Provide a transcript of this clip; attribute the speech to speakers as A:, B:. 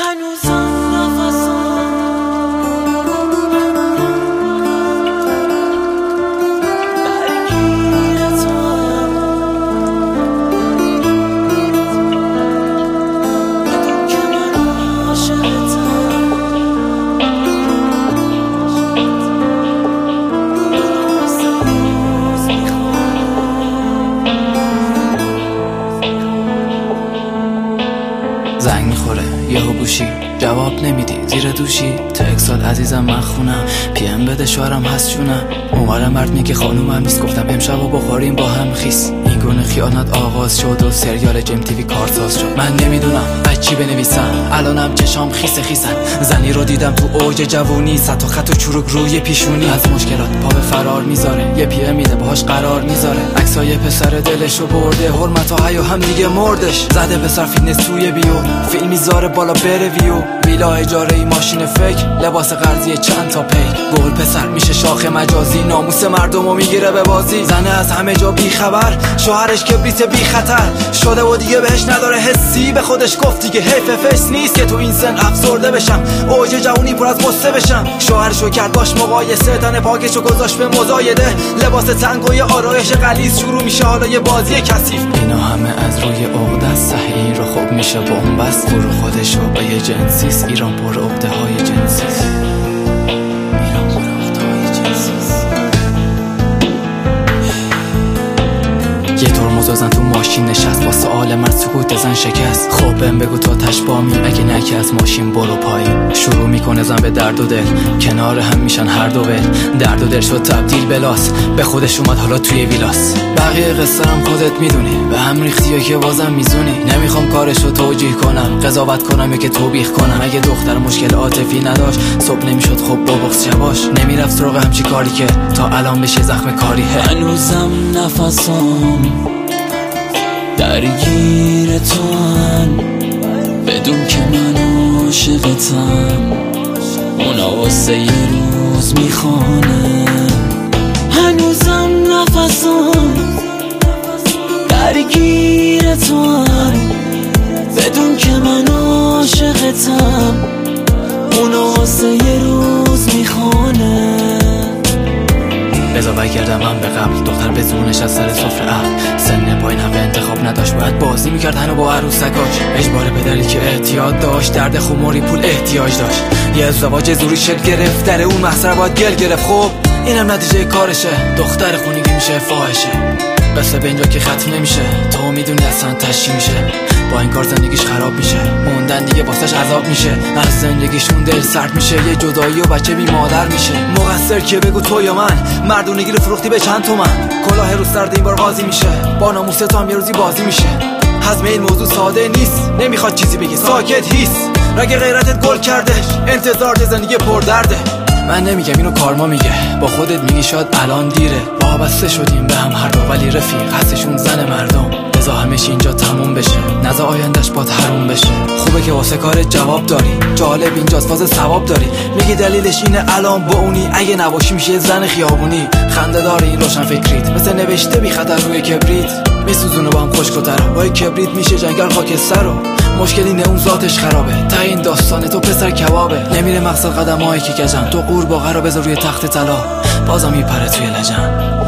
A: زنگ میخوره یهو گوشی جواب نمیدی زیر دوشی تکسال عزیزم من خونم پیم بده شوهرم هست جونم اومدم مرد میگه خانومم نیست گفتم امشب و بخوریم با هم خیس این گونه خیانت آغاز شد و سریال جیم تیوی کارساز شد من نمیدونم بعد چی بنویسم الانم چشام خیسن زنی رو دیدم تو اوج جوونی صد و خط و چروک روی پیشونی از مشکلات پا به فرار میذاره یه پیم میده باهاش قرار میذاره عکسای پسر دلشو برده حرمت و حیا هم دیگه مردش زده پسر فیتنس توی بیو فیلم میذاره بالا بره ویو ویلا اجاره ای ماشین فکر لباس قرضی چند تا پی گل پسر میشه شاخ مجازی ناموس مردمو میگیره به بازی زنه از همه جا بی خبر شوهرش کبریت بی خطر شده و دیگه بهش نداره حسی به خودش گفت دیگه حیف فس نیست که تو این سن افسرده بشم اوج جوونی پر از قصه بشم شوهرشو کرد باش مقایسه تن پاکشو گذاشت به مزایده لباس تنگ و یه آرایش غلیظ شروع میشه حالا یه بازی کثیف اینا همه از روی عقده صحیح رو خوب میشه بنبست برو خودشو با یه جنسیست ایران پر عقده های جنسیست یه ترمز زن تو ماشین نشست با سؤال من سکوت زن شکست خب بهم بگو تا تش بامی اگه نکی از ماشین برو پایین شروع میکنه زن به درد و دل کنار هم میشن هر دو ول درد و دل شد تبدیل بلاس به خودش اومد حالا توی ویلاس بقیه قصه هم خودت میدونی به هم ریختی و که بازم میزونی نمیخوام کارشو توجیه کنم قضاوت کنم یا که توبیخ کنم اگه دختر مشکل عاطفی نداشت صبح نمیشد خب بابخص شباش نمیرفت سراغ همچی کاری که تا الان بشه زخم کاری
B: هنوزم نفسام درگیر تو هن بدون که من عاشقتم اونا واسه یه روز میخوانه هنوزم نفسام درگیر تو هن بدون که من عاشقتم اونا واسه یه روز میخوانه
A: بذار برگردم من به قبل دختر به زونش از سر سفره عقل سن پایین هم به انتخاب نداشت باید بازی میکرد هنو با عروسکاش اجباره به دلیل که اعتیاد داشت درد خماری پول احتیاج داشت یه ازدواج زوری شکل گرفت در اون محصر باید گل گرفت خب اینم نتیجه کارشه دختر خونگی میشه فاحشه قصه به اینجا که ختم نمیشه تو میدونی اصلا تشی میشه با این کار زندگیش خراب میشه موندن دیگه واسش عذاب میشه از زندگیشون دل سرد میشه یه جدایی و بچه بی مادر میشه مقصر که بگو تو یا من مردونگی رو فروختی به چند تومن کلاه رو سرد این بار قاضی میشه با ناموس تو هم یه روزی بازی میشه حزم این موضوع ساده نیست نمیخواد چیزی بگی ساکت هیس رگ غیرتت گل کرده انتظار زندگی پر درده من نمیگم اینو کارما میگه با خودت میگی شاید الان دیره وابسته شدیم به هم هر دو ولی رفیق هستشون زن مردم بذار همش اینجا تموم بشه نذار آیندهش با حروم بشه خوبه که واسه کارت جواب داری جالب اینجاست فاز ثواب داری میگی دلیلش اینه الان با اونی اگه نباشی میشه زن خیابونی خنده داره این روشن فکریت مثل نوشته بی خطر روی کبریت میسوزونه با هم خشک و تر با کبریت میشه جنگل خاکستر رو مشکل اینه اون ذاتش خرابه تا این داستان تو پسر کبابه نمیره مقصد قدمایی که کجم تو قورباغه رو بذار روی تخت طلا بازم میپره توی لجن